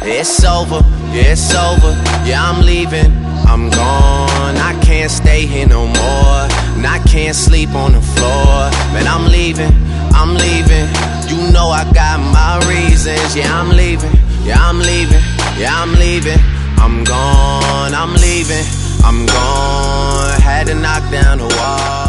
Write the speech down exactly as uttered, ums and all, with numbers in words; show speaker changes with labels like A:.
A: It's over, yeah, it's over. Yeah, I'm leaving, I'm gone. I can't stay here no more, and I can't sleep on the floor. Man, I'm leaving, I'm leaving. You know I got my reasons. Yeah, I'm leaving, yeah, I'm leaving, yeah, I'm leaving. I'm gone, I'm leaving, I'm gone. Had to knock down the wall.